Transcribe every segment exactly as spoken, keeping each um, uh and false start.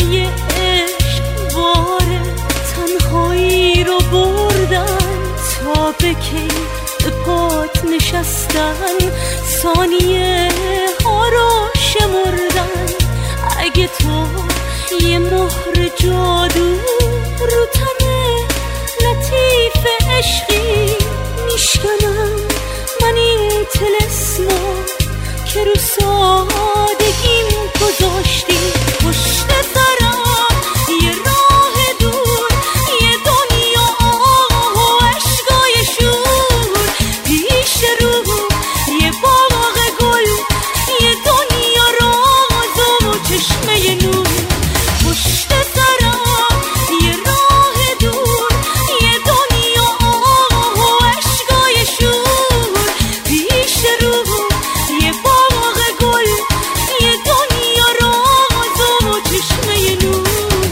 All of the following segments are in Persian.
قصه عشق باره تنهایی رو بردن تا به کی به پات نشستن ثانیه ها رو شمردن اگه تو یه مهر جادو رو تن لطیف عشقی میشکنم من این طلسمو که رو سادگیم گذاشتی پشت سرم یه راه دور یه دنیا آه و عشقای شور پیش رو یه باغ گل یه دنیا راز و چشمه نور پشت سرم یه راه دور یه دنیا آه و عشقای شور پیش رو یه باغ گل یه دنیا راز و چشمه نور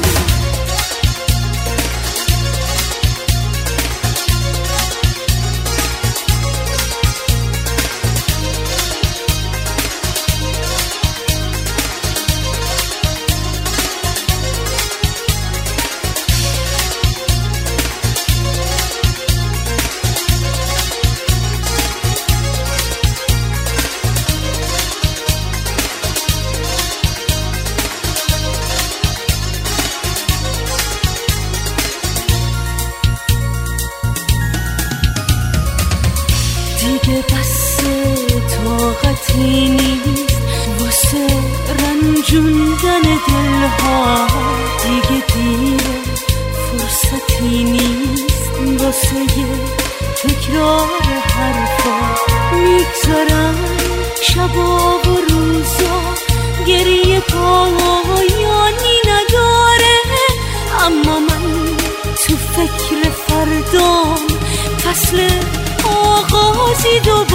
دیگه بس طاقتی نیست واسه رنجوندن دلها دیگه دیره فرصتی نیست واسه یه تکرار حرفا میگذارم شبا و روزا گریه پایانی نداره اما من تو فکر فردام فصل آغازی دوباره